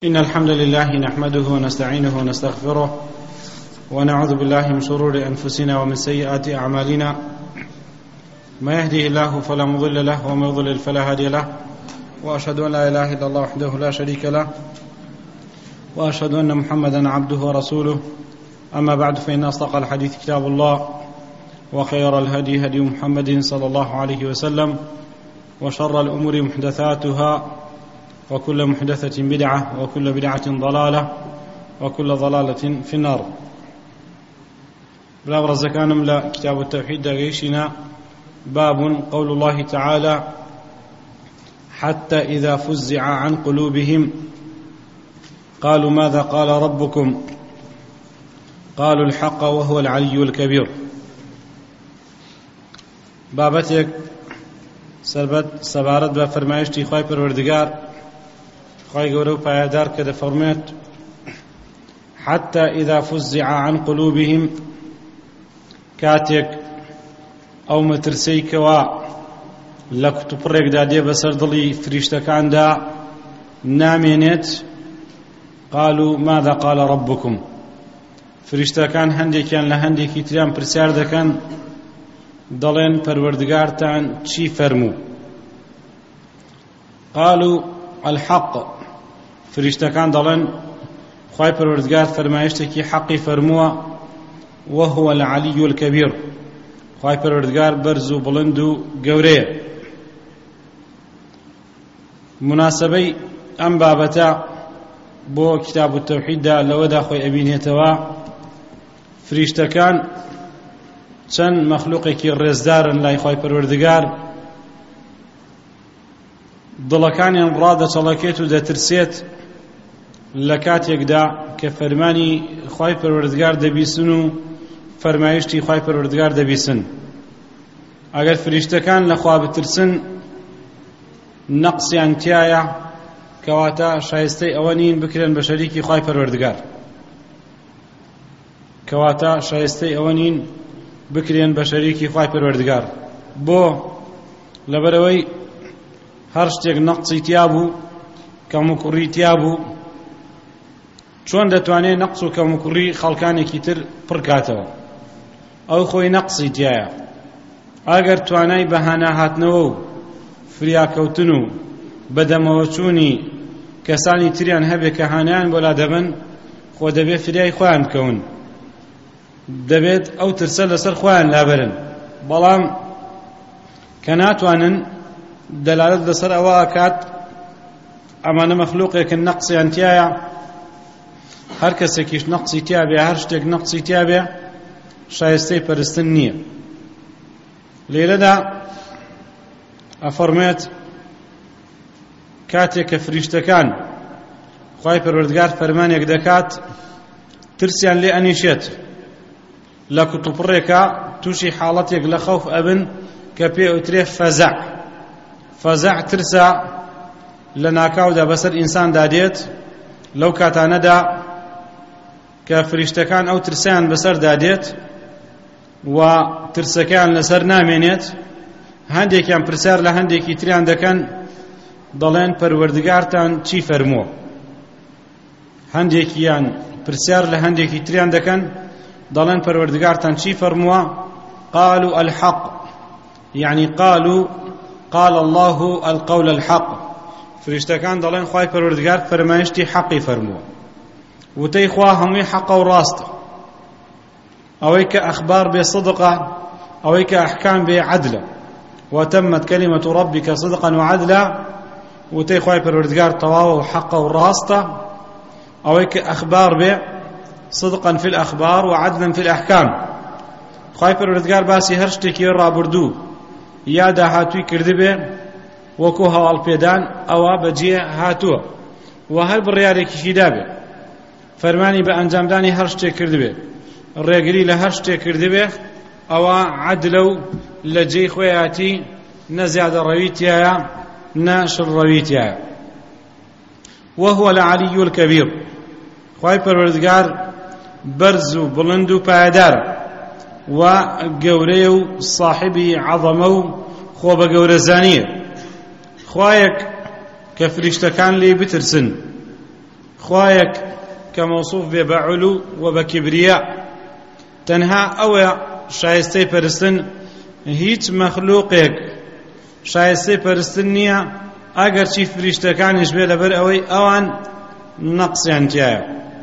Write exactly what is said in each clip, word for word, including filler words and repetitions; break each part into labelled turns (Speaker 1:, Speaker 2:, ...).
Speaker 1: إن الحمد لله نحمده ونستعينه ونستغفره ونعوذ بالله من شرور أنفسنا ومن سيئات أعمالنا. ما يهديه الله فلا مضل له وما يضلل فلا هادي له، وأشهد أن لا إله إلا الله وحده لا شريك له، وأشهد أن محمدا عبده ورسوله. أما بعد، فإن أصدق الحديث كتاب الله، وخير الهدي هدي محمد صلى الله عليه وسلم، وشر الأمور محدثاتها، وكل محدثة بدعة، وكل بدعة ضلالة، وكل ضلالة في النار. بلا برزكانم لا كتاب التوحيد داقيشنا باب قول الله تعالى: حتى إذا فزع عن قلوبهم قالوا ماذا قال ربكم قالوا الحق وهو العلي الكبير. بابتك سربت سبارت بفرمایشتی خوای پروردگار، خوای گەورە و پایدار کە دەفەرمێت: حتى إذا فزع عن قلوبهم، کاتێک ئەو مەترسەی کەوا لە کوتوپڕێکدا دێ بەسەر دڵی فریشتەکاندا نامێنێت. قالوا ماذا قال ربكم، فریشتەکان هەندێکیان لە هەندێکی تریان پرسیار دەکەن، دەڵێن پەروەردگارتان چی فەرموو؟ قالوا الحق، فریشتەکان دەڵێن خوای پەروەردگار فەرمایشتێکی حەقی فەرمووە. وهو العلي الكبير، خوای پەروەردگار بەرز و بڵند و گەورەیە. مناسبەی ئەم بابەتە بۆ کتاب التەوحیددا لەوەدا خۆی ئەبینێتەوە فریشتەکان چەند مەخلوقێکی ڕێزدارن لای خوای پەروەردگار، دڵەکانیان ڕادەچەڵەکێت و دەترسێت لە کاتێکدا کە فەرمانی خوای پەروەردگار دەبیسن و فەرمایشتی خوای پەروەردگار دەبیسن. ئەگەر فریشتەکان لە خوا بترسن، نەقسیان تایە، کەواتە شایستەی ئەوە نین بکرێن بە شەریکی خوای پەروەردگار، کەواتە شایستەی ئەوە نین بکرێن بە شەریکی خوای پەروەردگار. بۆ لەبەرەوەی هەر شتێک نەقسی تیا بوو، کەم و کوڕی تیا بوو، چۆن دەتوانێت نەقس و کەم و کوڕی خەڵکانێکی تر پڕ کاتەوە؟ ئەو خۆی نەقسی تایە. ئەگەر توانای بەهانە هاتنەوە و فریاکەوتن و بەدەمەوە چوونی کەسانی تریان هەبێ کە هانایان بۆ لا دەبن، خۆ دەبێت فریای خۆیان بکەون، دەبێت ئەو ترسە لەسەر خۆیان لابەرن. بەڵام کە ناتوانن، دەلالت لەسەر ئەوە ئەکات ئەمانە مەخلوقێکن نەقسیان تایە. هەر کەسێکیش نەقسی تیا بێ، هەر شتێک نەقسی تیا بێ، شایستەی پەرستن نییە. لێرەدا ئەفەرمێت کاتێک کە فریشتەکان خوای پەروەردگار فەرمانێک دەکات، ترسیان لێ ئەنیشێت، لە کوتوپڕێکە تووشی حاڵەتێک لە خەوف ئەبن کە پێ ئەوترێ فەزەع. فەزەع ترسە لە ناکاودا بەسەر ئینساندا دێت. لەو کاتانەدا کە فریشتەکان ئەو ترسیان بەسەردا دێت و ترسەکەیان لەسەر نامێنێت، هەندێکیان پرسیار لە هەندێکی تریان دەکەن، دەڵێن پەروەردگارتان چی فەرمووە؟ هەندێکیان پرسیار لە هەندێکی تریان دەکەن، دەڵێن پەروەردگارتان چی فەرمووە؟ قالوا الحق، يعني قالوا قال الله القول الحق. فریشتەکان دەڵێن خوای پەروەردگار فەرمایشتی حەقی فەرمووە، وتەی خوا هەمووی حەقە و ڕاستە. ئەوەی کە ئەخبار بێ صدقە، ئەوەی کە ئەحکام بێ عەدلە. وتمت كلمة ربك صدقا وعدلا، وتەی خوای پەروەردگار تەواوە و حەقە و ڕاستە. ئەوەی کە ئەخبار بێ صدقا في الأخبار وعدلا في الأحكام. خوای پەروەردگار باسی هەر شتێکی ڕابردوو یا داهاتووی کردبێ وەکو هەواڵپێدان، ئەوە بەجێ هاتووە و هەر بڕیارێکیشی دابێ، فەرمانی بە ئەنجامدانی هەر شتێک کردبێ، ڕێگری لە هەر شتێک کردبێ، ئەوە عەدلە و لە جێی خۆی هاتی، نە زیادەڕەوی تایە نە شڕڕەوی تایە. وهو العلي الكبير، خوای پەروەردگار بەرز و بڵند و پایدار و گەورەیە و صاحبی عەظەمە و خۆ بە گەورەزانیە. خوایەک کە فریشتەکان لێی بترسن، خوایەک کە مەوسوف بێ بە عولو و بە کیبریا تەنها ئەوە شایستەی پەرستن، هیچ مەخلووقێک شایستەی پەرستن نییە ئەگەرچی فریشتەکانیش بێ، لەبەر ئەوەی ئەوان نەقسیان تایە.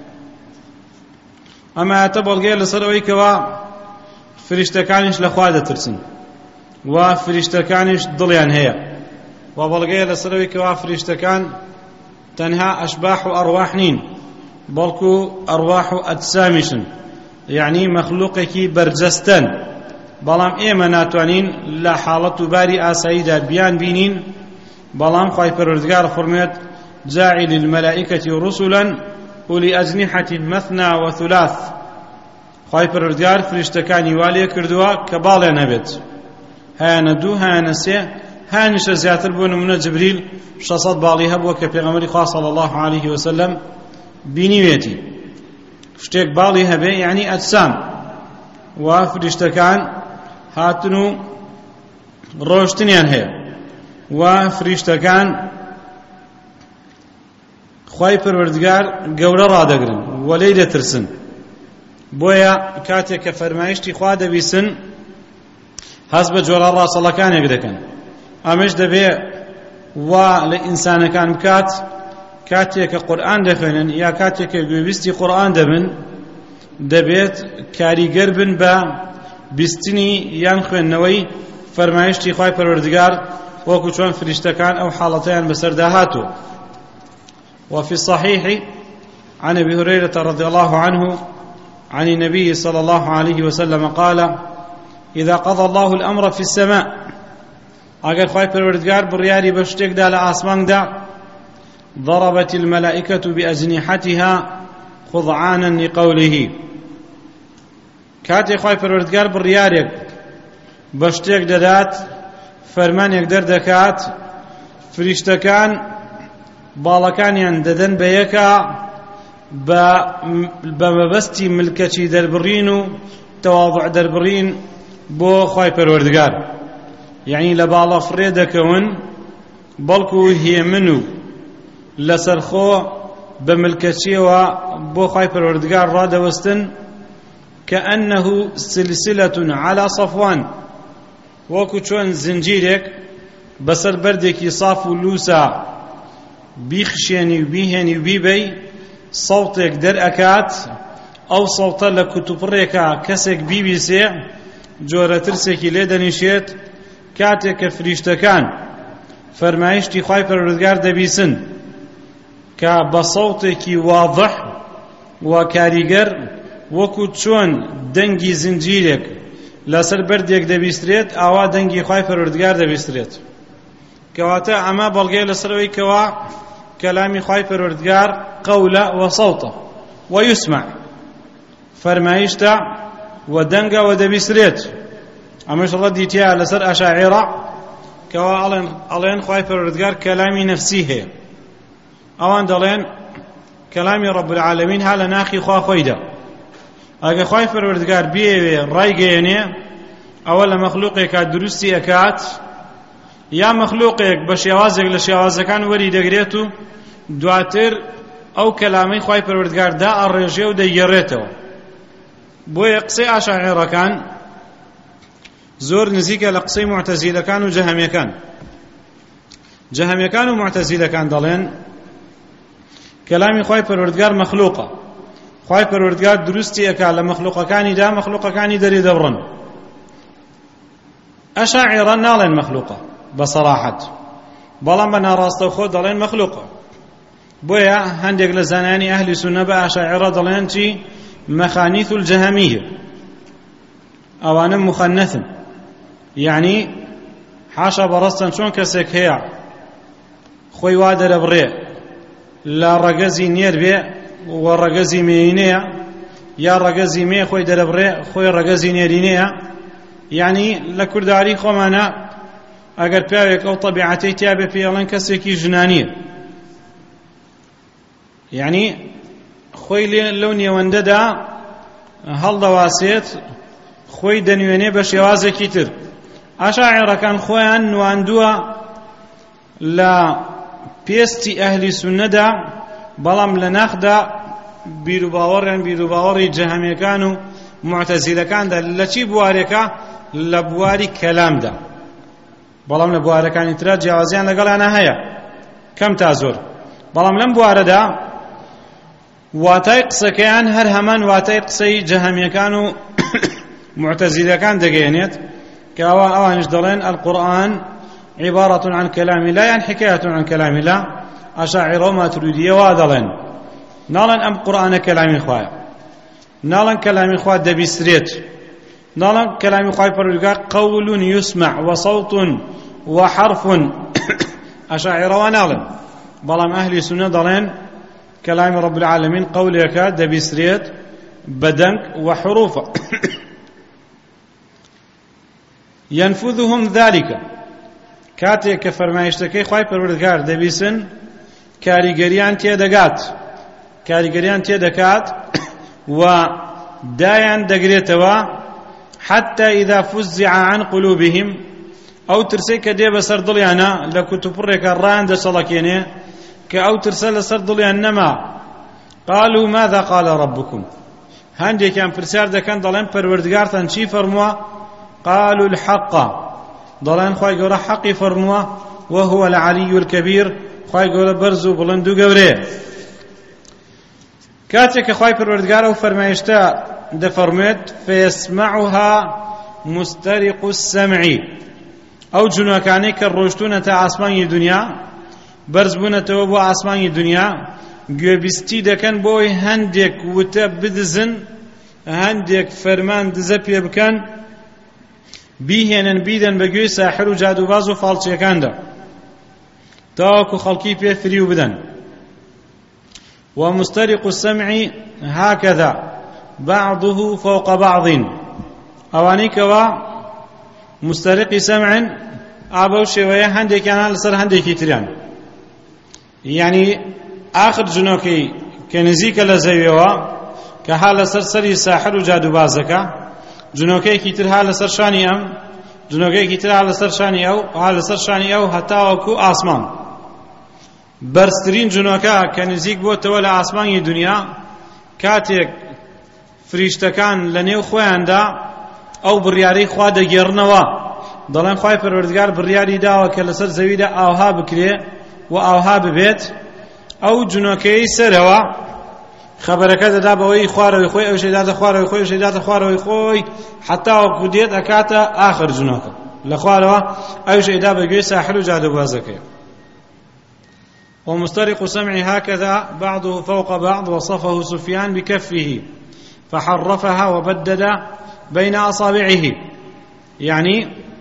Speaker 1: ئەمە هاتە بەڵگەیە لەسەر ئەوەی کەوا فریشتەکانیش لە خوا دەترسن و فریشتەکانیش دڵیان هەیە، و بەڵگەیە لەسەر ئەوەی کەوا فریشتەکان تەنها ئەشباح و ئەڕواح نین، بەڵکو ئەڕواح و ئەجسامیشن، یعنی مەخلووقێکی بەرجەستن، بەڵام ئێمە ناتوانین لە حاڵەت و باری ئاساییدا بیان بینین. بەڵام خوای پەروەردگار فەرمووێت جاعل المەلائکەة رسلا ئولی ئەجنحة مثنى وثلاث. خوای پەروەردگار فریشتەکانی وا لێ کردووە کە باڵێ نەبێت، هایانە دوو هایانە سێ، هانیشە زیاتر بۆ نمونە جبریل شەسەد باڵی هەبووە کە پێغەمبەری خوا صلی الله عليه وسلم بینیوێتی. شتێک باڵی هەبێ یعنی ئەجسام، و فریشتەکان هاتن و ڕۆشتنیان هەیە، و فریشتەکان خوای پەروەردگار گەورە ڕادەگرن و لێی دەترسن. بۆیە کاتێک کە فەرمایشتی خوا دەبیسن هەست بە جۆرە ڕاستەڵەکانێک دەکەن. ئەمەش دەبێ وا لە ئینسانەکان بکات کاتێک کە قورئان دەخوێنن یا کاتێک کە گوێبیستی قورئان دەبن، دەبێت کاریگەر بن بە بیستنی یان خوێندنەوەی فەرمایشتی خوای پەروەردگار، وەکو چۆن فریشتەکان ئەو حاڵەتەیان بەسەردا هاتووە. وفي الصحيح عن أبي هريرة رضي الله عنه عن النبي صلى الله عليه وسلم قال إذا قضى الله الأمر في السماء أجر خواهي پروردگار برياري بشتك دا لآسمان دا ضربت الملائكة بأجنحتها خضعانا لقوله. كاتي خواهي پروردگار برياري بشتك دادات فرمان يقدر دكات فريشتكان باڵەکانیان دەدەن بە یەکە بە مەبەستی ملکەچی دەربڕین و تەواضع دەربڕین بۆ خوای پەروەردگار، یعنی لە باڵە فڕێ دەکەون، بەڵکو هێمن و لەسەرخۆ بە ملکەچیەوە بۆ خوای پەروەردگار ڕادەوەستن كأنه سلسلة على صفوان، وەکو چۆن زنجیرێک بەسەر بەردێکی صاف و لووسە بیخشێنی و بیهێنی و بیبەی سەوتێک دەرئەکات، ئەو سەوتە لە کوتوپڕێکە کەسێک بیبیسێ جۆرە ترسێکی لێ دەنیشێت. کاتێک کە فریشتەکان فەرمایشتی خوای پەروەردگار دەبیسن کە بە سەوتێکی واضح و کاریگەر، وەکو چۆن دەنگی زنجیرێک لەسەر بەردێک دەبیسترێت، ئاوا دەنگی خوای پەروەردگار دەبیسترێت. کەواتە ئەمە بەڵگەیە لەسەرەوەی کەوا کەلامی خوای پەروەردگار قەولە و سەوتە و یوسمع، فەرمایشتە و دەنگە و دەبیسترێت. ئەمەش ڕەدی تیا لەسەر ئەشاعیرە کەوا ئەڵێن خوای پەروەردگار کەلامی نەفسی هەیە، ئەوان دەڵێن کەلامی ڕەب العالەمین ها لە ناخی خوا خۆیدا. ئەگە خوای پەروەردگار بێوێ ڕایگەیەنێ ئەوە لە مەخلووقێکا دروستی ئەکات، یا مەخلووقێک بە شێوازێک لە شێوازەکان وەری دەگرێت و دواتر ئەو کەلامەی خوای پەروەردگار دا ئەڕێژێ و دەیگەڕێتەوە. بۆیە قسەی ئاشاعیرەکان زۆر نزیکە لە قسەی معتەزیلەکان و جەهەمیەکان. جەهەمیەکان و معتەزیلەکان دەڵێن کەلامی خوای پەروەردگار مەخلووقە، خوای پەروەردگار دروستی ئەکا لە مەخلووقەکانیدا، مەخلووقەکانی دەری دەبڕن. ئەشاعیرە ناڵێن مەخلووقە بەسەراحەت، بەڵام بە ناڕاستەوخۆ دەڵێن مەخلووقە. بۆیە هەندێک لە زانایانی ئەهلی سونە بە ئەشاعیرە دەڵێن چی؟ مەخانیث الجەهەمیە، ئەوانە مخەنەثن، یعنی حاشا بەڕەستەن چۆن کەسێک هەیە خۆی وا دەرەبڕێ لە ڕەگەزی نێر بێ و ڕەگەزی مێینەیە، یا ڕەگەزی مێ خۆی دەرەبڕێ خۆی ڕەگەزی نێرینەیە. یعنی لە کورداری خۆمانە ئەگەر پیاوێک ئەو تەبیعەتەی تیا بێ پێڵێن کەسێکی ژنانیە، یعنی خۆی لەو نێوەندەدا هەڵدەواسێت، خۆی دەنوێنێ بە شێوازێکی تر. ئاشاعیرەکان خۆیان نواندووە لە پێستی ئەهلی سونەدا بەڵام لە ناخدا بیر و باوەڕیان بیر و باوەڕی جەهەمیەکان و معتەزیلەکاندا لە چی بوارێکە؟ لە بواری کەلامدا. بەڵام لە بوارەکانی ترە جیاوازیان لەگەڵیانە هەیە کەم تا زۆر. بەڵام لەم بوارەدا واتای قسەکەیان هەر هەمان واتای قسەی جەهەمیەکان و معتەزیلەکان دەگەیەنێت کە ئەوە ئەوانش دەڵێن القورآن عبارة عن كلام الله يعني حكاية عن كلام الله. أشاعرة وماتريدية وا دەڵێن ناڵێن ئەم قورآنە کەلامی خوایە، ناڵێن کەلامی خوا دەبیسترێت، ناڵێن کەلامی خوای پەروەردگار قول يسمع وصوت وحرف. أشاعرة وا ناڵێن، بەڵام ئەهلی سونە دەڵێن كلام رب العالمين قولك دبيسريت بدنك وحروفا. ينفذهم ذلك كاتێک کە فەرمایشتەکەی خوای پەروەردگار دەبیسن کاریگەریان تێدەگات کاریگەریان تێدەکات و دایان دەگرێتەوە حتى إذا فزع عن قلوبهم ئەو ترسەی کە دێ بەسەر دڵیانە لە کوتوپڕێکە ڕایان دەسەڵەکێنێ کە ئەو ترسە لەسەر دڵیان نەما. قالوا ماذا قال ربكم؟ هەندێکیان پرسیار دەکەن دەڵێن پەروەردگارتان چی فەرمووە؟ قالوا الحق، دەڵێن خوای گەورە حەقی فەرمووە وهو العلي الكبير، خوای گەورە بەرز و بڵند و گەورەیە. کاتێک کە خوای پەروەردگار ئەو فەرمایشتە دەفەرموێت فيسمعها مسترق السمع، ئەو جنۆکانەی کە ڕۆیشتوونە تا ئاسمانی دنیا بەرز بوونەتەوە بۆ ئاسمانی دنیا گوێبیستی دەکەن بۆی هەندێک وتە بدزن، هەندێک فەرمان دزە پێ بکەن، بیهێنن بیدەن بە گوێی ساحر و جادوباز و فاڵچیەکاندا تاوەکو خەڵکی پێ فری و بدەن. ومسترق السمع هكذا بعضه فوق بعض، ئەوانەی کەوا مسترقی سەمعن ئابە و شێوەیە هەندێکیان لەسەر هەندێکی تریان، یعنی ئاخر جنۆکەی کە نزیکە لە زەویەوە کە ها لەسەر سەری ساحر و جادوبازەکە، جنۆکەیەکی تر ها لەسەر شانی ئەم، جنۆکەیەکی تر ها لەسەر شانی ئەو، ها لەسەر شانی ئەو هەتاوەکو ئاسمان. بەرزترین جنۆکە کە نزیک بۆتەوە لە ئاسمانی دنیا کاتێک فریشتەکان لە نێو خۆیاندا ئەو بڕیارەی خوا دەگێڕنەوە، دەڵێن خوای پەروەردگار بڕیاری داوە کە لەسەر زەویدا ئاوها بکرێ و ئاوها ببێت، ئەو جنۆکەی سەرەوە خەبەرەکە دەدا بەوەی خوارەوەی خۆی، ئەوشەی داتە خوارەوەی خۆی، ئەوشەی داتە خوارەوەی خۆی، حەتاوەکو دێت ئەکاتە ئاخر جنۆکە لە خوارەوە، ئەوشەی دا بە گوێی ساحر و جادوبازەکەی. ومسترق السمع هكذا بعضه فوق بعض وصفه سفيان بكفه فحرفها وبدد بين أصابعه، يعني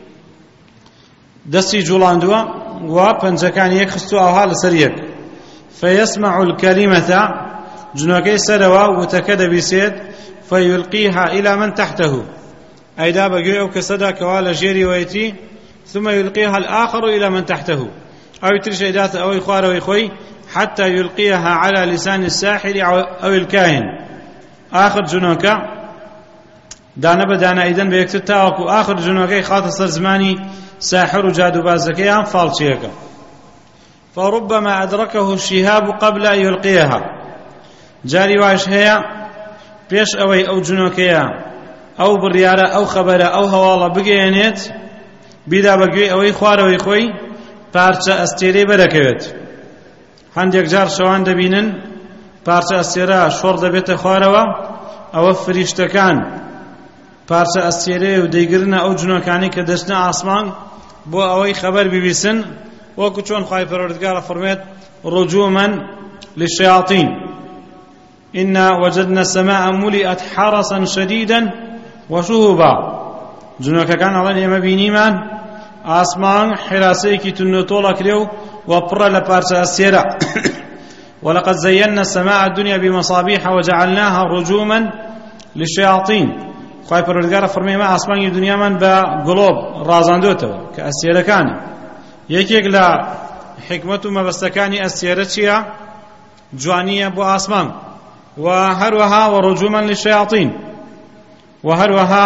Speaker 1: دستي جولاندوا وبنجكان يكخستو أوها لسريك فيسمع الكلمة جنوكي سروا وتكد بسيد فيلقيها إلى من تحته، أي دا بقي أو كسدا كوالا جيري ويتي ثم يلقيها الآخر إلى من تحته، أو يترشي دات أو يخوار ويخوي حتى يلقيها على لسان الساحر أو الكاهن. آخر جنوكا دانا بدانا إذن بيكتر تاوكو آخر جنوكي خاطر سر زماني ساحر وجادو بازكيان فالشيكا، فربما أدركه الشهاب قبل أن يلقيها. جاري واش هي بيش أوي أو جنوكيا أو بريارة أو خبرة أو هوالا بقيانيت بيدا بقوي أوي خوار أوي خوي پارچە ئەستێرەی بەرەکەوێت. هەندێک جار شەوان دەبینن پارچە ئەستێرە شۆڕ دەبێتە خوارەوە، ئەوە فریشتەکان پارچە ئەستێرەی و دەیگرنە ئەو جنۆکانی کە دەچنە ئاسمان بۆ ئەوەی خەبەر ببیسن، وەکو چۆن خوای پەروەردگار فەرمێت ڕجوماً للشياطين إنا وجدنا السماء ملئت حرسا شديدا وشهبا. جنۆکەکان ئەڵێن ئێمە بینیمان ئاسمان حراسەیەکی تونۆتۆڵە کرێ و پڕە لە پارچە ئەستێرە. ولقد زينا السماء الدنيا بمصابيح وجعلناها رجوما للشياطين. خوای پەروەردگار فەرمێ ئێمە ئاسمانی دنیامان بە گڵۆب ڕازاندوێتەوە کە ئەستێرەکانە. یەکێک لە حکمت و مەبەستەکانی ئەستێرە چییە؟ جوانیە بۆ ئاسمان، و هەروەها وڕجوما للشياطين، و هەروەها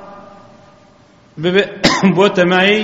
Speaker 1: بۆ تەمایی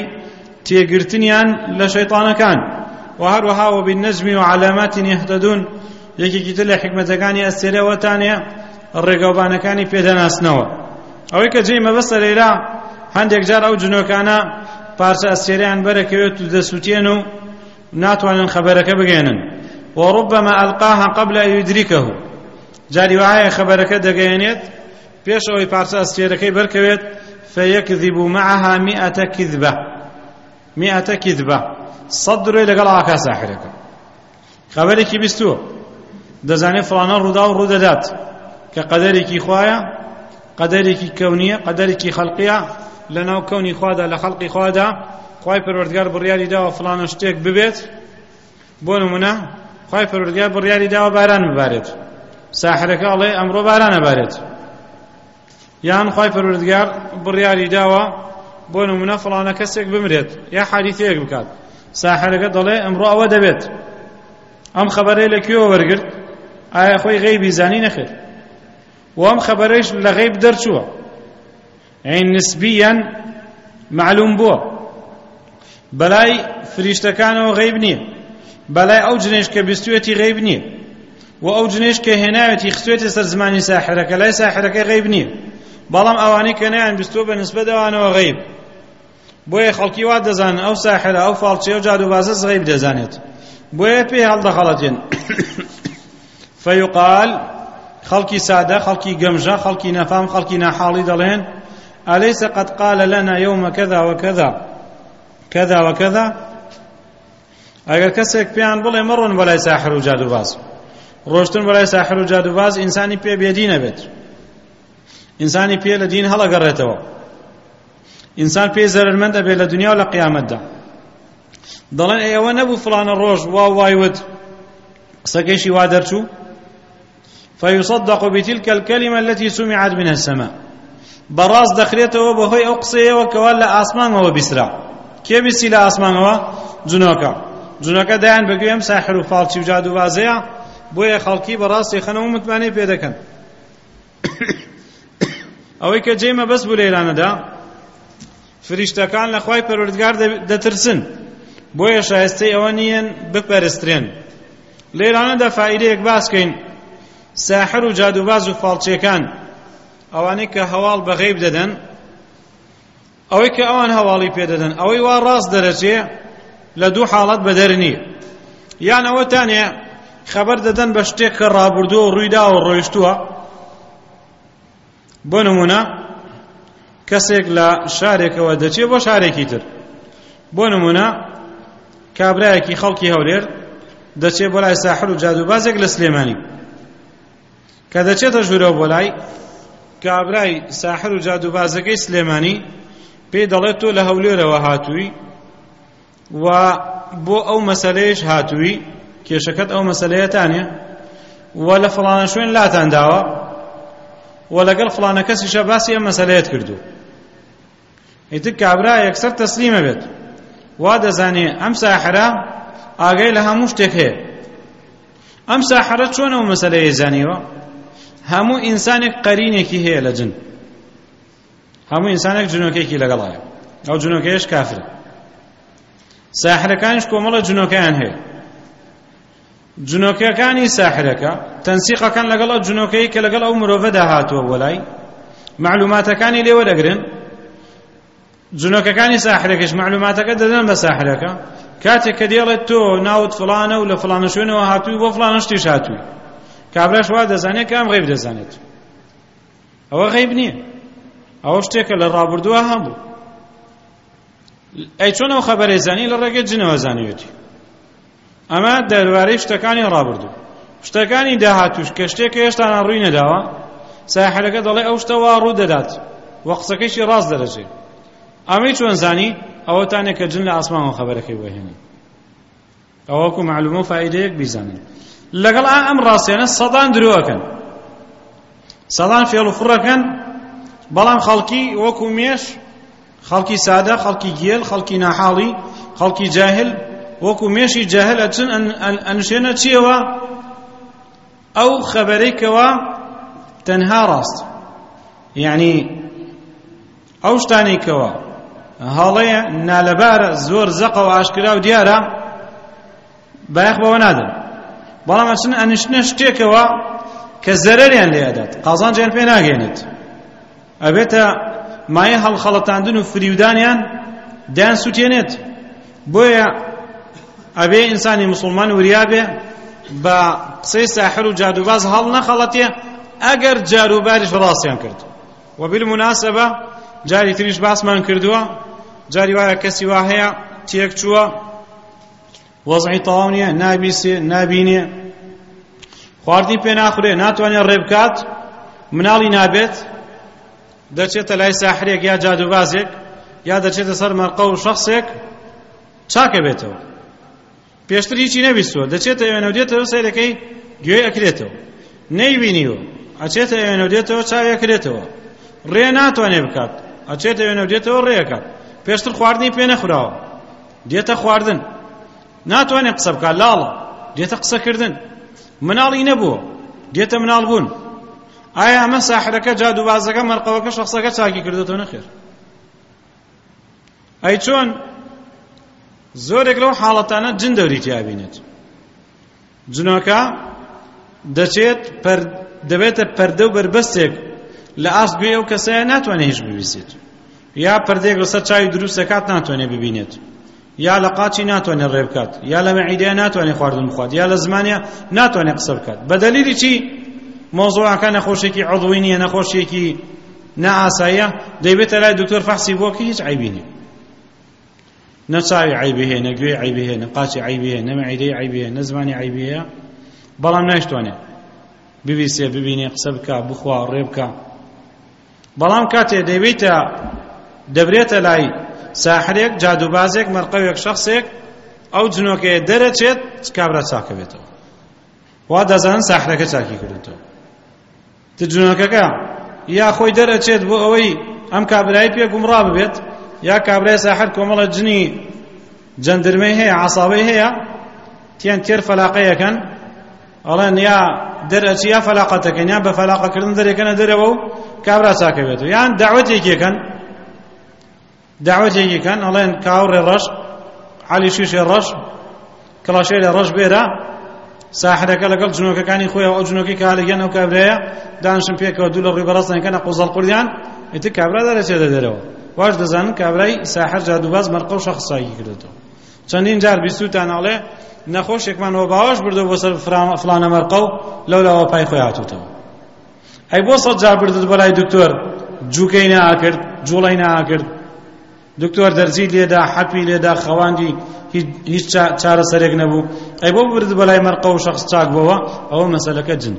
Speaker 1: تێگرتنیان لە شەیطانەکان، و هەروەها وبالنجم وعلامات يهتدون یەکێکی تر لە حکمەتەکانی ئەستێرەوەتانێ ڕێگەوبانەکانی پێدەناسنەوە. ئەوەی کە جێی مەبەستە لێرا هەندێک جار ئەو جنۆکانە پارچە ئەستێرەیان بەرەکەوێت و دەسووتێن و ناتوانن خەبەرەکە بگێنن. وڕبما ئەلقاها قبل أن يدركه، جاری وایە خەبەرەکە دەگەیەنێت پێش ئەوەی پارچە ئەستێرەکەی بەرکەوێت، فيكذب معها مئة كذبة مئة كذبة صد درۆی لەگەڵ ئاکا ساحرەکە. خەبەرێکی بیستووە، دەزانێت فڵانە ڕوودا و ڕوودەدات کە قەدەرێکی خوایە، قەدەرێکی کەونیە، قەدەرێکی خەڵقیە لە ناو کەونی خوادا، لە خەڵقی خوادا خوای پەروەردگار بڕیاری داوە فڵانە شتێک ببێت. بۆ نمونە خوای پەروەردگار بڕیاری داوە باران ببارێت، ساحرەکە ئەڵێ ئەمڕۆ باران ئەبارێت. یان خوای پەروەردگار بڕیاری داوە بۆ نمونە فڵانە کەسێک بمرێت یا حادیثەیەک بکات، ساحرەکە دەڵێ ئەمڕۆ ئەوە دەبێت. ئەم خەبەرەی لەکوێوە وەرگرت؟ ئایا خۆی غەیبی زانی نەخێت؟ و ئەم خەبەرەیش لە غەیب دەرچووە، عین نسبیان معلوم بووە. بەلای فریشتەکانەوە غەیب نییە، بەلای ئەو جنێش کە بیستوێتی غەیب نییە، و ئەو جنێش کە هێناوێتی خستوێتی سەر زمانی ساحرەکە لای ساحرەکە غەیب نییە. بەڵام ئەوانەی کە نەیان بیستووە بە نسبەت ئەوانەوە غەیب. بۆیە خەڵکی وا دەزانن ئەو ساحرە، ئەو فاڵچێ و جادوبازە غەیب دەزانێت، بۆیە پێی هەڵدەخەڵەتێن. فيقال خەڵکی سادە، خەڵکی گەمژە، خەڵکی نەفام، خەڵکی ناحاڵی دەڵێن أليس قد قال لنا يوم كذا وكذا كذا وكذا؟ ئەگەر کەسێک پێیان بڵێ مەڕۆن بەلای ساحر و جادوباز، ڕۆشتن بەلای ساحر و جادوباز ئینسانی پێ بێدینە بێت، ئینسانی پێ لە دین هەڵەگەڕێتەوە، ئینسان پێی زەرمەند دەبێت لە دنیا و لە قیامەتدا. دەڵێن ئێوە نەبوو فڵانە ڕۆژ وا وایوت قسەکەیشی وا دەرچوو؟ فيصدق بتلك الكلمة التي سمعت من السماء، بەڕاست دەخرێتەوە بەهۆی ئەو قسەیەوە کەوا لە ئاسمانەوە بیسرا. کێ بیستی لە ئاسمانەوە؟ جنۆکە. جنۆکە دایان بەگوێ ئەم ساحر و فاڵچی و جادوبازەیە، بۆیە خەڵکی بەڕاستی خەنەوە متمانەی پێ دەکەن. ئەوەی کە جێی مەبەست بوو لەیرانەدا، فریشتەکان لە خوای پەروەردگار دەترسن، بۆیە شایستەی ئەوە نیەن بپەرسترێن. لەیرانەدا فائیدەیەک باسکەین. ساحر و جادوباز و فاڵچیەکان ئەوانەی کە هەواڵ بە غەیب دەدەن، ئەوەی کە ئەوان هەواڵی پێ دەدەن، ئەوەی وا ڕاست دەرەچێ لە دوو حاڵەت بەدەر نییە. یان ئەوەتانێ خەبەر دەدەن بە شتێک کە ڕابردووە و ڕوویداوە و ڕۆیشتووە. بۆ نمونە کەسێک لە شارێکەوە دەچێت بۆ شارێکی تر، بۆ نمونە کابرایەکی خەڵکی هەولێر دەچێت بۆ لای ساحر و جادوبازێک لە سلێمانی، کە دەچێتە ژوورەوە بۆ لای کابرای ساحر و جادوبازەکەی سلێمانی، پێی دەڵێت تۆ لە هەولێرەوە هاتووی و بۆ ئەو مەسەلەیەش هاتووی، کێشەکەت ئەو مەسەلەیەتانێ و لە فڵانە شوێن لاتان داوە و لەگەڵ فڵانە کەسیشە باسی ئەم مەسەلەیەت کردو. ئیتر کابرا یەکسەر تەسلیمە بێت، وا دەزانێ ئەم ساحرە ئاگای لە هەموو شتێک هەیە. ئەم ساحرە چۆن ئەو مەسەلەیە زانیوە؟ هەموو ئینسانێک قەرینێکی هەیە لە جن، هەموو ئینسانێک جنۆکێکی لەگەڵایە، ئەو جنۆکەیەش کافرە. ساحرەکانیش کۆمەڵە جنۆکەیان هەیە. جنۆکەکانی ساحرەکە تەنسیقەکان لەگەڵ ئەو جنۆکەی کە لەگەڵ ئەو مرۆڤەدا هاتووە بۆ لای، معلوماتەکانی لێوە دەگرن. جنۆکەکانی ساحرەکەش معلوماتەکە دەدەن بە ساحرەکە، کاتێک کە دێڵێت تۆ ناوت فڵانە و لە فڵانە شوێنەوە هاتووی بۆ فڵانە شتیش هاتووی، کابراش وا دەزانێت کە ئەم غەیب دەزانێت. ئەوە غەیب نییە، ئەوە شتێکە لە ڕابردووە هەبوو. ئەی چۆن ئەو خەبەرەی زانی؟ لە ڕێگەی جنەوە زانیوێتی. ئەمە دەربارەی شتەکانی ڕابردوو. شتەکانی داهاتووش کە شتێکە هێشتا ڕووی نەداوە، ساحرەکە دەڵێ ئەو شتە وا ڕوو دەدات و قسەکەیشی ڕاست دەرەچێت. ئەمەی چۆن زانی؟ ئەوەتانێک کە جن لە ئاسمانەوە خەبەرەکەی وەهێنی. ئەوە وەکو معلومە و فائیدەیەک بیزانن. لەگەڵ ئەم ڕاستیانە سەدان درۆەکەن، سەدان فێڵ و فڕەکەن، بەڵام خەڵکی وەکو مێش، خەڵکی سادە، خەڵکی گێل، خەڵکی ناحاڵی، خەڵکی جاهل، وەکو مێشی جاهل ئەچن ئەنشێنە چیەوە؟ ئەو خەبەرەی کەوا تەنها ڕاست، یعنی ئەو شتانەی کەوا هەڵەیە نالەبارە، زۆر زەقە و ئاشکرا و دیارە، بایەخ بەوە نادەن. بەڵام ئەچن ئەنیشتنە شتێکەوە کە زەرەریان لێ ئەدات قازانجیان پێ ناگەێنێت ئەبێتە مایە هەڵخەڵەتاندن و فریودانیان دایان سووتێنێت بۆیە ئەبێ ئینسانی موسڵمان وریا بێ بە قسەی ساحر و جادوباز هەڵ نەخەڵەتێ ئەگەر جاروباریش ڕاستیان کرد و بالمناسبە جاری تریش باسمان کردووە جاری وایە کەسی وا هەیە تێک چووە وەزعی تەواو نییە نابیسێ نابینێ خواردی پێ ناخورێ ناتوانێت ڕێ بکات مناڵی نابێت دەچێتە لای ساحرێک یا جادوبازێک یا دەچێتە سەر مەرقە و شەخصێک چاکە بێتەوە پێشتر هیچی نەبیستووە دەچێتە ئێوێنە و دێتەوە سەیرەکەی گوێی ئەکرێتەوە نەیبینیوە ئەچێتە ئێوێنە و دێتەوە چاوی ئەکرێتەوە ڕێ ناتوانێ بکات ئەچێتە ئێوێنە و دێتەوە ڕێەکات پێشتر خواردنی پێ نەخوراوە دێتە خواردن ناتوانێت قسە بکات لاڵە دێتە قسەکردن مناڵی نەبووە دێتە مناڵ بوون ئایا ئەمە ساحرەکە جادوبازەکە مەرقەوەکە شەخصەکە چاکی کردێتەوە نەخێر ئەی چۆن زۆرێک لەو حاڵەتانە جن دەوری تیابینێت جنۆکە دەچێت دەبێتە پەردە و بربەستێک لە ئاست گوێ ئەو کەسەیە ناتوانێت هیچ ببیستێت یا پەردەیەک لەسەر چاوی دروست دەکات ناتوانێت ببینێت یا لە قاچی ناتوانێت ڕێ بکات یا لە مەعیدەیە ناتوانێت خواردن بخوات یا لە زمانیە ناتوانێت قسە بکات بە دەلیلی چی مۆزوعەکە نەخۆشێکی عضوی نییە نەخۆشیێکی نەئاساییە دەیبێتە لای دکتۆر فەحسی بۆ کە هیچ عیبی نییە نە چاوی عیبی هەیە نە گوێی عیبی هەیە نە قاچی عیبی هەیە نە مەعیدەی عیبی هەیە نە زمانی عیبی هەیە بەڵام نایشتوانێت ببیسێ ببینێ قسە بکە بخوا ڕێ بکە بەڵام کاتێ دەیبێتە دەبرێتە لای ساحرێک جادوبازێک مەرقەوێک شەخصێک ئەو جنۆکەیە دەرەچێت کابرا چاکە بێتەوە وا دەزانن ساحرەکە چاکی کردێتەوە تە جنۆکەکە یا خۆی دەرەچێت بۆ ئەوەی ئەم کابرایی پێ گومڕا ببێت یا کابرای ساحر کۆمەڵە جنی جەندرمەی هەیە عەسابەی هەیە تیان تێر فەلاقەیەکەن ئەڵێن یا دەرەچی یا فەلاقەتەکەن یا بە فەلاقەکردن دەرێکەنە دەرەوە و کابرا چاکە بێتەوە یان داوەتێکێکەن داوەتێکێکەن ئەڵێن کاوڕێ ڕەش عەلی شیشێ ڕەش کڵاشێ لە ڕەش بێرە ساحرەکە لەگەڵ جنۆکەکانی خۆیەوە ئەو جنۆکەی کە هەڵەگیان ئەو کابرایە دانشن پێکەوە دوو لە ڕووی بەڕاستیانکەنە قوزەڵ قوردیان ئیتر کابرا دەرەچێتە دەرەوە واش دەزانن کابرای ساحر جادوباز مەرقە و شەخص چاکی کردێتەوە چەندین جار بیستوتان ئەڵێ نەخۆشێکمانەوە باوەش بردەوە بۆ سەر فلانە مەرقە و لەولاوە پای خۆی هاتووتەوە ئەی بۆ سەد جار بردت بۆ لای دکتۆر جووکەی ناکرد جوڵەی ناکرد دکتۆر دەرزی لێدا حەپی لێدا خەواندی هیچ چارەسەرێک نەبوو ئەی بۆ برد بە لای مەرقە و شەخص چاک بووە ئەوە مەسەلەکە جن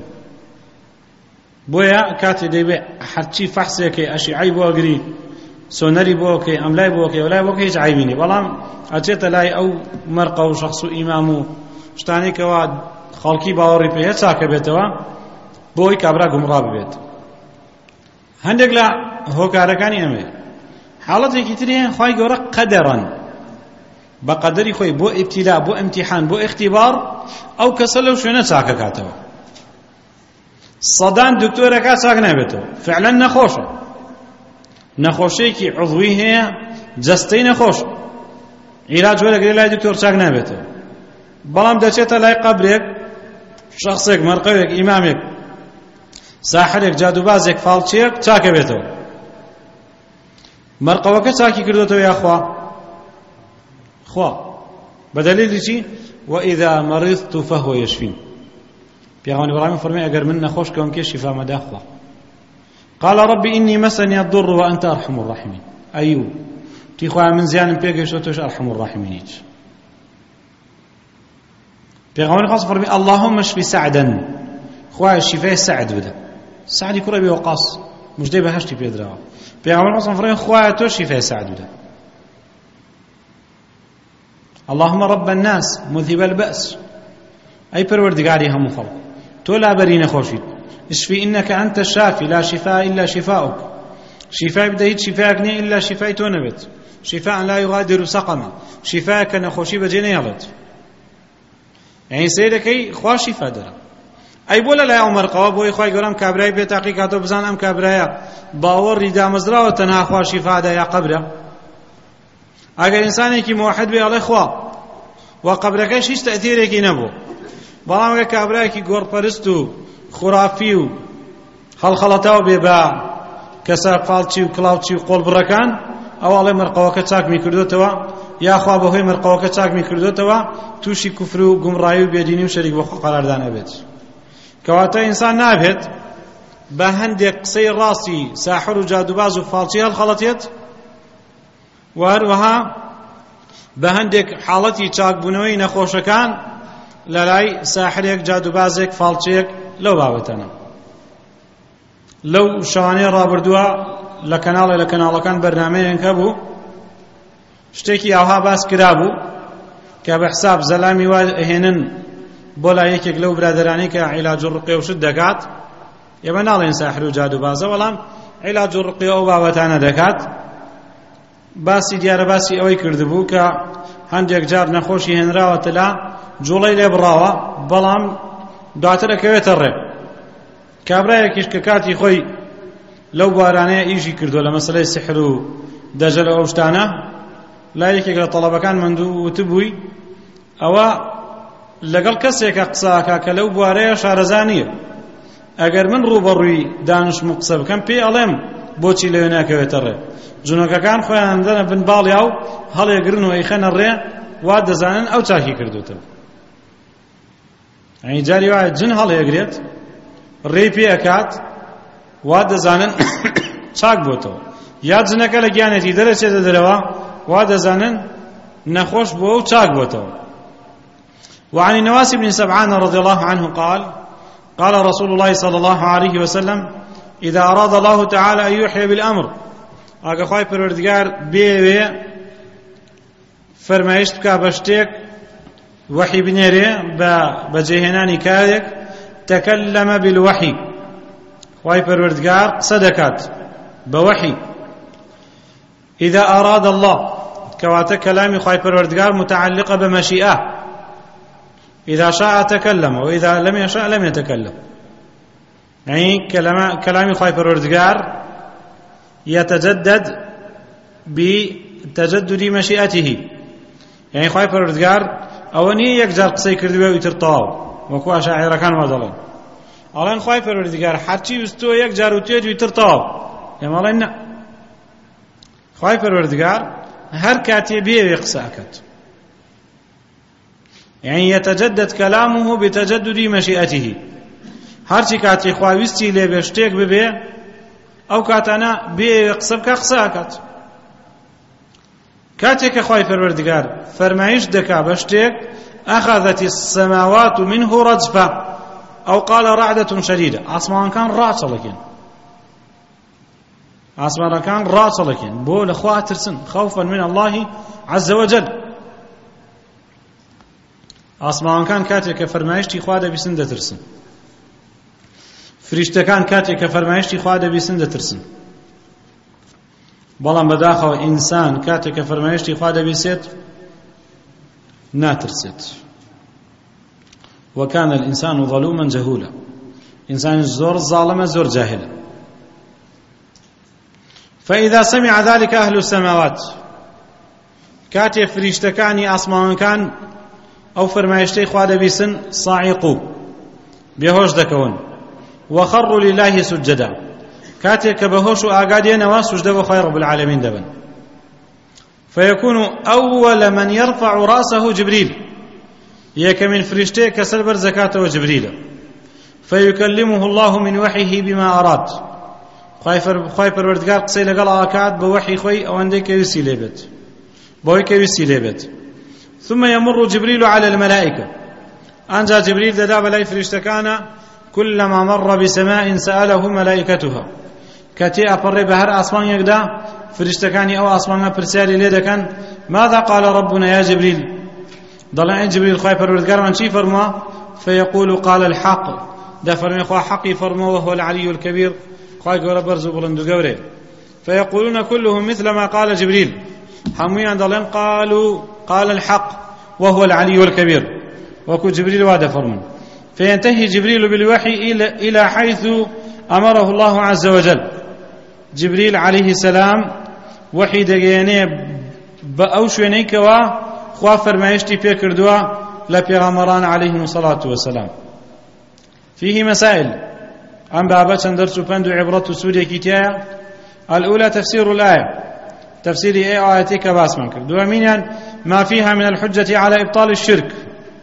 Speaker 1: بۆیە کاتێ دەیبێ هەرچی فەحسێکی ئەشیعەی بۆ ئەگری سۆنەری بۆ کەی ئەملای بۆ کەی وەلای بۆ کەی هیچ عیبی نییە بەڵام ئەچێتە لای ئەو مەرقە و شەخص و ئیمام و شتانێکەوە خەڵکی باوەڕی پێ هەیە چاکە بێتەوە بۆی کابرا گومڕا ببێت هەندێک لە هۆکارەکانی ئەمێ حاڵەتێکی تر هەیە خوای گەورە قەدەرەن بە قەدەری خۆی بۆ ئیبتیلا بۆ ئیمتیحان بۆ ئیختیبار ئەو کەسە لەو شوێنە چاکە کاتەوە سەدان دکتۆرەکە چاک نابێتەوە فعلا نەخۆشە نەخۆشەیەکی عضوی هەیە جەستەی نەخۆش عیلاج وەرەگرێ لای دکتۆر چاک نابێتەوە بەڵام دەچێتە لای قەبرێک شەخصێک مەرقەوێک ئیمامێک ساحرێک جادوبازێک فاڵچێک چاکە بێتەوە مەرقەوەکە چاکی کردێتەوە یاخوا خوا بەدەلیلی چی وإذا مرضت فهو يشفين پێغەمبەری بەڕامی فەرمووی ئەگەر من نەخۆش کەم کێ شیفا مەدا خوا قال رب إني مسني الضر وأنت أرحم الراحمين أيوب تي خواه من زيان بيقش وتوش أرحم الراحمين بيغمبر خاص فرمي اللهم اشفي سعدا خواه الشفاء سعد بدا سعد كرة بوقاص مش دي بهشتي بيدرا بيغمبر خاص فرمي خواه توش شفاء سعد بدا اللهم رب الناس مذهب البأس أي پروردگاری هم خلق تو لا برين خوشيد اشفي إنك أنت الشافي لا شفاء إلا شفاؤك شفاء بدأت شفاءك ني إلا شفاء تونبت شفاء لا يغادر سقما شفاء كان خوشي بجينا يغلط يعني سيدكي خوا شفاء درا أي بولا لا عمر قواب وي خواي قرام كابراي بيتاقي كاتو بزان أم كابرايا باور ردا مزرا وتنها خوا شفاء دا يا قبره اگر إنساني كي موحد بي الله خوا وقبركش هيش تأثيرك نبو بەڵام ئەگە کابرایەکی گۆڕپەرست و خوڕافی و هەڵخەڵەتاو بێ بە کەسە فاڵچی و کڵاوچی و قۆڵبڕەکان ئەو ئەڵێ مەرقەوەکە چاکمی کردوتەوە یاخوا بەهۆی مەرقەوەکە چاکمی کردوتەوە تووشی کوفر و گومڕایی و بێدینی و شەریک بە خۆ قەراردان ئەبێت. کەواتە ئینسان نابێت بە هەندێک قسەی ڕاستی ساحر و جادوباز و فاڵچی هەڵخەڵەتێت و هەروەها بە هەندێک حاڵەتی چاکبوونەوەی نەخۆشەکان لە لای ساحرێک جادوبازێک فاڵچەیەک لەو بابەتەنە. لەو شەوانەیە ڕابردووە لە کەناڵێ لە کەناڵەکان بەرنامەیەک هەبوو شتێکی ئاوها باس کرابوو کە بە حساب زەلامی وا ئەهێنن بۆ لای یەکێک لەو برادەرانەی کە عیلاج و ڕقیە و شت دەکات. ئێمە ناڵێن ساحر و جادوبازە، بەڵام عیلاج و ڕقیە ئەو بابەتانە دەکات. باسی دیارە باسی ئەوەی کردبوو کە هەندێک جار نەخۆشی هێنراوەتە لا جوڵەی لێ بڕاوە، بەڵام دواتر ئەکەوێتە ڕێ. کابرایەکیش کە کاتی خۆی لەو بوارانەیە ئیژی کردو لە مەسەلەی سحر و دەجەل و ئەو شتانە، لا یەکێک لە تەڵەبەکان مندوو وتبووی ئەوە لەگەڵ کەسێکە قساکە کە لەو بوارەیە شارەزا نییە. ئەگەر من ڕوبەڕووی دانشم و قسە بکەم پێی ئەڵێم بۆچی لەوێ ناکەوێتە ڕێ. جونۆکەکان خۆیان دەنە بن باڵیا و هەڵێگرن و ئەیخەنە ڕێ، وا دەزانن ئەو چاکی کردوتەوە. ئەنی جاری وایە جن هەڵێگرێت ڕێی پێ ئەکات، وا دەزانن چاک بۆتەوە. یا جنەکە لە گیانێتی دەرەچێتە دەرەوە، وا دەزانن نەخۆش بۆ و چاک بۆتەوە. وعن النواس بن سمعان رضي الله عنه قال قال رسول الله صلى الله عليه وسلم إذا أراد الله تعالى أن يحيي بالأمر ئاگە خوای پەروەردگار بێوێ فەرمایشت بکا بە شتێک وحی بنێرێ بە بەجێهێنانی کارێک تەکەلەمە بالوحی، خوای پەروەردگار قسە دەکات بە وحی. إذا أراد الله کەواتە کەلامی خوای پەروەردگار متعلقە بە مەشیئە. إذا شاء تكلم وإذا لم يشاء لم يتكلم. يعني كلام خوای پەروەردگار يتجدد بتجدد مشيئته. يعني خوای پەروەردگار ئەوە نییە یەکجار قسەی کردووە و ئیتر تەواو، وەکو ئەشاعیرەکان وا دەڵێن. ئەڵێن خوای پەروەردگار هەرچی ویستووە یەکجار وتێت و ئیتر تەواو. ئێمە ئەڵێن نە، خوای پەروەردگار هەر کاتێ بێوێ قسە ئەکات. يعني يتجدد كلامه بتجدد مشيئته. هرچی کاتی خواویستی لێ بێ شتێک ببێ ئەو کاتانە بێ قسە بکە قسە ئەکات. کاتێک کە خوای پەروەردگار فەرمایش دەکا بە شتێک ئەخەذەت السەماوات منه رجفا أو قال رعدة شديدة، ئاسمانەکان ڕاچەڵەکێن، ئاسمانەکان ڕاچەڵەکێن بۆ لە خوا ترسن، خوفا من الله عز وجل. ئاسمانەکان کاتێک کە فەرمایشتی خوا دەبیستن دەترسن، فریشتەکان کاتێک کە فەرمایشتی خوا دەبیستن دەترسن. بەڵام بەداخەوە ئینسان کاتێک کە فەرمایشتی خوا دەبیستێت ناترسێت. وكان الإنسان ظلوما جهولا، إنسان زور ظالم زور جاهل. فإذا سمع ذلك أهل السماوات كاتي فريشتكاني أسمان كان أو فرمايشتي خواد بيسن صاعقوا بهوش دكون وخروا لله سجدا، كاتي كبهوش آقادين واسجد وخير رب العالمين دبن. فيكون أول من يرفع رأسه جبريل، يك من فريشتي كسلبر زكاة وجبريل، فيكلمه الله من وحيه بما أراد. خواهي پروردگار قصي لقل آكاد بوحي خوي أو عندك يوسي ليبت بويك يوسي ليبت. ثم يمر جبريل على الملائكة، أنجا جبريل ددا بلاي فريشتكان كلما مر بسماء سأله ملائكتها، كاتي أبر بهر أسمان يقدا فريشتكاني أو أسمان برسالي ليدكن ماذا قال ربنا يا جبريل؟ ضلع جبريل خواهي پروردگار من شي فرما؟ فيقول قال الحق، دا فرمي خواه حقي فرما وهو العلي الكبير، خواهي قول برزو بلندو قوري. فيقولون كلهم مثل ما قال جبريل، حمويا ضلين قالوا قال الحق وهو العلي الكبير، وكو جبريل وعد فرمون. فينتهي جبريل بالوحي إلى, إلى حيث أمره الله عز وجل. جبريل عليه السلام وحي دقياني بأوشوينيك و خوا فرمايشتي پێ کردووە لا پیغمبران عليهم الصلاة والسلام. فيه مسائل عن بابا درس وبند عبرة سوريا كتايا. الأولى تفسير الآية، تفسير أي آياتك باسمك. دوامينا ما فيها من الحجة على إبطال الشرك،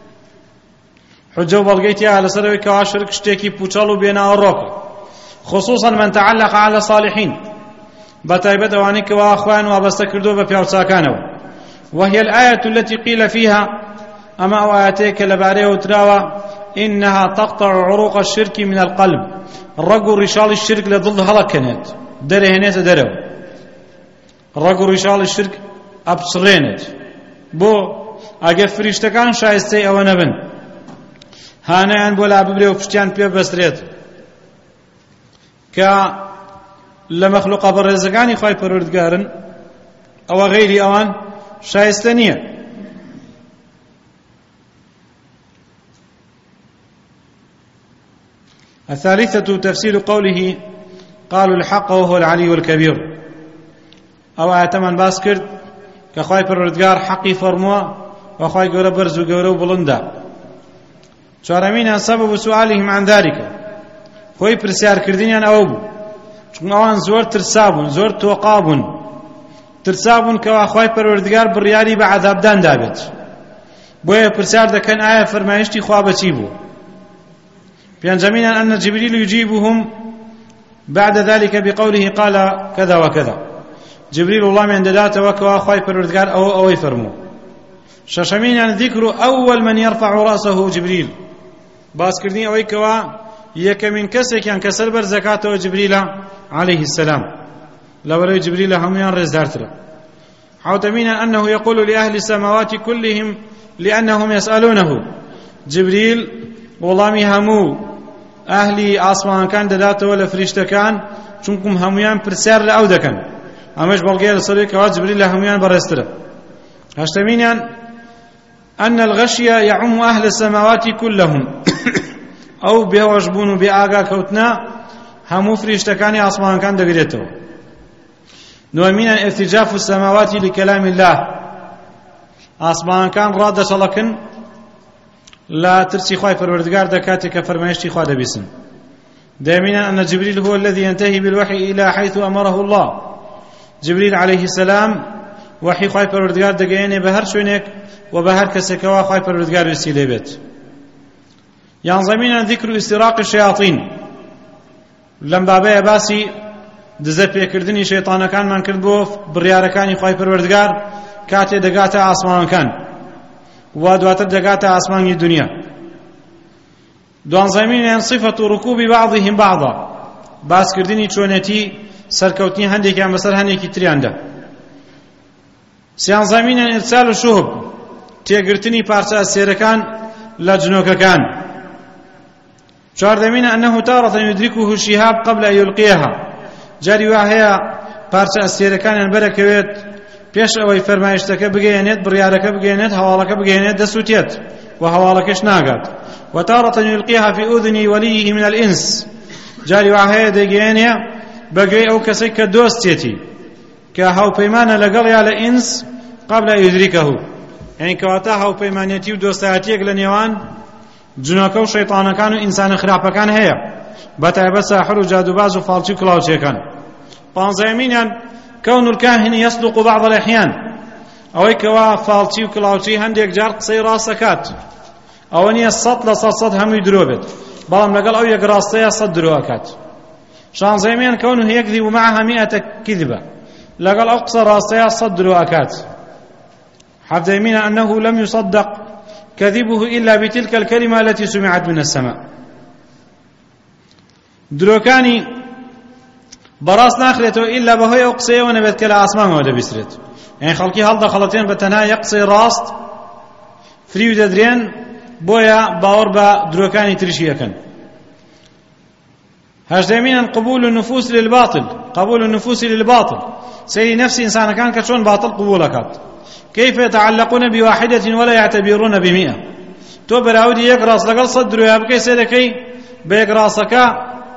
Speaker 1: حجة وبلغيتها على سروي كواشرك شتيكي بوشالو بينا الروك، خصوصا من تعلق على الصالحين، بتايبت أوانيك وأخوان وابستكردو ببيوتساكانو. وهي الآية التي قيل فيها أما آياتك لباريه وتراوى إنها تقطع عروق الشرك من القلب، الرجل رشال الشرك لضل هلكنت دره هنيت درو، الرجل رشال الشرك أبصرينت بو أجفريش تكان شايستي أو نبن هانا أن بولا ببريو بشتيان بيو بسريت كا لمخلوق برزقاني خاي پروردگارن أو غيري أوان شايستنية. الثالثة تفسير قوله قالوا الحق وهو العلي الكبير، أو آتمن باسكرد كخواي پروردگار حقي فرموا وخواي قورا برزو قورا بلندا. چارمين سبب سؤالهم عن ذلك، خوي برسيار كردين أو بو چون اوان زور ترسابون زور توقابون ترسابون كوا خواي پروردگار برياري بعذاب دان دابت بويا برسيار دكن آية فرمايشتي خوابة چيبو. بينجمينا أن جبريل يجيبهم بعد ذلك بقوله قال كذا وكذا، جبريل الله من دلات وكوا خواي پروردگار أو أو يفرمو. ششمينا ذكر أول من يرفع رأسه جبريل، باس كردين أو كوا يكمن كسك يعني كسر بر زكاة جبريل عليه السلام لولو جبريل هم ينرز دارترا. حوتمينا أنه يقول لأهل السماوات كلهم لأنهم يسألونه، جبريل والله همو أهلي آسمان كان دلات ولا فريشتا كان چونكم هميان برسار لأو دكن أمش بلغير الصديق كوا جبريل هميان برسترا. هشتمينا أن الغشي يعم أهل السماوات كلهم أو بهوجبون بآغا كوتنا همو فريشتكاني أصمان كان دقريتو. نومينا ارتجاف السماوات لكلام الله، أصمان كان رادة شلكن لا ترسي خواي پروردگار دكاتك فرمايشتي خوا دبسن. دائمنا أن جبريل هو الذي ينتهي بالوحي إلى حيث أمره الله، جبريل عليه السلام وحي خواي پروردگار دقيني بهر شوينك وبهر كسكوا خواي پروردگار وسيلة بيت. ينظمين ذكر استراق الشياطين، لم بابا باسي دزت بيكردني شيطان كان من كردبو برياركاني خواي پروردگار كاتي دقاتا آسمان كان ودواتر دقاتا آسمان الدنيا. دوانظمين صفة ركوب بعضهم بعضا، باس كردني چونتي سركوتني هندك عم بسر هندك تريان ده. سيانظمين ارسال الشهب، تيقرتني بارسا السيركان لجنوك كان. شاردمين أنه تارة يدركه الشهاب قبل أن يلقيها، جاري وهي بارسا السيركان البركويت بيش أوي فرمايشتك بقينيت بريارك بقينيت هوالك بقينيت دسوتيت وهوالكش ناقات. وتارة يلقيها في أذن وليه من الإنس، جاري وهي دقينيا بقي أو كسيك دوستيتي كهو بيمان لقلي على إنس قبل أن يدركه، يعني كواتا هو بيمانيتي ودوستاتيك لنيوان جنوكو شيطانا كانوا إنسان خرافة كان هي بتعب ساحر وجادوباز وفالتي كلاوتي كان. بانزيمينا كون الكاهن يصدق بعض الأحيان، أو كوا فالتي وكلاوتي هنديك جار قصي راسكات أو أني الصد لصد هم يدروبت بلام لقل أو يقراصي صد دروكات. شانزيمينا كونه يكذب معها مئة كذبة لقل أقصى راسي صد دروكات. حفظيمينا أنه لم يصدق كذبه إلا بتلك الكلمة التي سمعت من السماء. دروكاني براس ناخلته إلا بهي أقصي ونبت كلا أسمان ولا بسرت، يعني خلقي هل دخلتين بتنها يقصي راست فريو ددرين بويا باور با دروكاني ترشيكن. هجدمين قبول النفوس للباطل، قبول النفوس للباطل سيري نفس إنسان كان كشون باطل قبولكات. كيف يتعلقون بواحدة ولا يعتبرون بمئة؟ تو براودي يقراص لقل صدروا يبكي سيدكي بيقراصك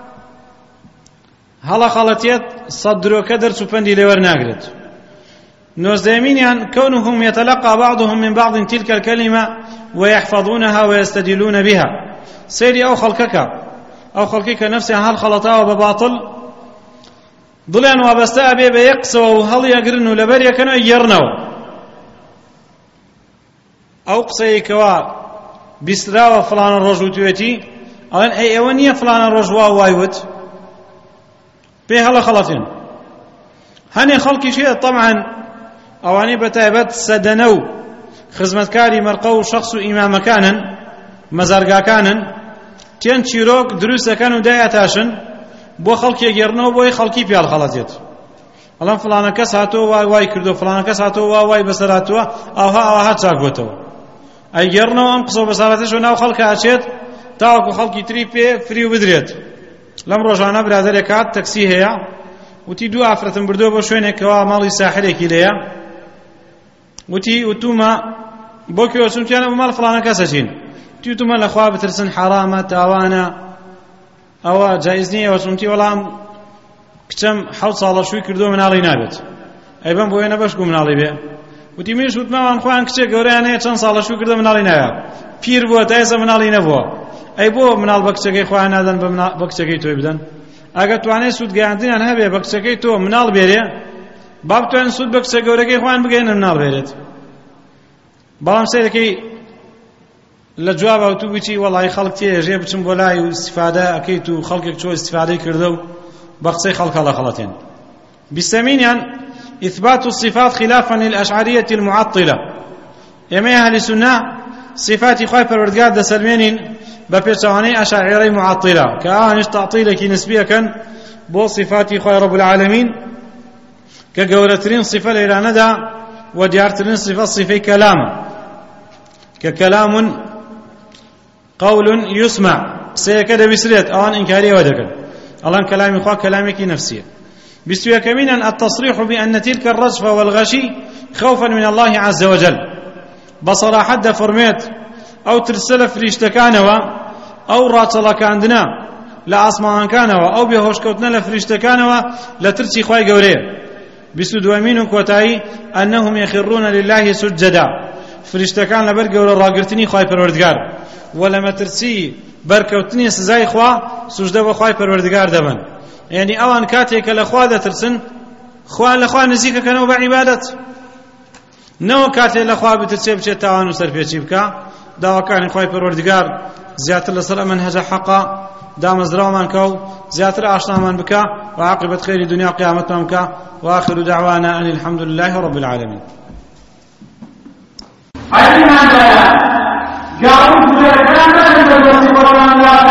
Speaker 1: هلا خلطيت صدروا كدر سوبندي لور ناقرت نوزديمين كونهم يتلقى بعضهم من بعض تلك الكلمة ويحفظونها ويستدلون بها. سيري أو خلقك أو خلقك نفسها هل خلطها بباطل ضلان وابستا بي بيقسوا هل يقرنوا لبر يكنوا يرنوا أو قسيكوا بسراوة فلان الرجل تويتي أولا أي أونية فلان الرجل وايوت بي هل خلطين هني خلقي شيء طبعا أواني بتايبت سدنو خزمتكاري مرقو شخص إمام كانا مزارقا كانا تين چیرۆک دروستەکەن و دایاتاشن بۆ خەڵکی گێڕنەوە بۆی خەڵکی پیال خەڵەتێت ئەڵەم فڵانە کەس هاتۆ وای وای کردو فڵانە کەس هاتۆ وا وای بەسەر هاتووە ئەوها ئەوها چاک بۆتەوە ئەی گێڕنەوە ئەم قسە بەسارەتەش و ناو خەڵکە ئاچێت تاوەکو خەڵکی تری پێ فری و بدرێت. لەم ڕۆژانە برادەرێک هات تەکسی هەیە وتی دوو ئافرەتم بردووە بۆ شوێنێکەوە ماڵی ساحرێکی لێیە وتی وتومە بۆ کوێوە چونکیانە بۆ ماڵ فڵانە کەسە چین توتما لخوا بترسن حرامة تاوانا أو جائزنية وسمتي ولا كتم حوت صالة شوي كردو من علي نابت أي بام بوينا بشكو من علي بيه وتي ميش وتما وان خوان كتشي قورياني چند صالة شوي كردو من علي نابت پیر بوا تايسا من علي نبوا أي بو من على بكتشي خوان هذا بكتشي توي بدن أجا تواني سود قاعدين أنا هبي بكتشي تو من علي بيري باب توان سود بكتشي قوري خوان بقينا من علي بيرت بلام سيدكي لجواب او تو بچی والله خلق تیجه بچم بولای و استفاده اكيد تو خلقك شو استفاده كردو بقصي خلق الله خلتين. بالثمانين اثبات الصفات خلافا للاشعريه المعطله يمي اهل السنه صفات خوي پروردگار د سلمين بپیچوانی اشاعره معطله كانش تعطيلك نسبيه كان بو صفات خوي رب العالمين كجورترين صفه ليراندا وديارترين صفه صفه كلام ككلام قول يسمع سيكاد بسريت أوان إنكارية ودكن الله كلامي خواه كلامك نفسية. بستوى كمينا التصريح بأن تلك الرجفة والغشي خوفا من الله عز وجل بصراحة دا فرميت أو ترسل فريشتكانوا أو راتلك عندنا لا أسمان كانوا أو بيهوش كوتنا لفريشتكانوا لا ترسي خواي قوريه. بستوى مين كوتاي أنهم يخرون لله سجدا فرشتكان لبرقه ولا راقرتني خواهي پروردگار ولما ترسي بركوتني سزاي خواه سجده بخواهي پروردگار دبن يعني اوان كاتيك لخواه دا ترسن خواه لخواه نزيكا كانوا بعبادت نو كاتي لخواه بترسي بشي تاوانو سرفيتي بكا داوا كان خواهي پروردگار زيادة لسر منهج حقا دا مزرعو من كو زيادة اشنا من بكا وعاقبة خير دنيا قيامت من بكا واخر دعوانا ان الحمد لله رب العالمين.
Speaker 2: أين هذا؟ جاءوا بجركان من الوصف والله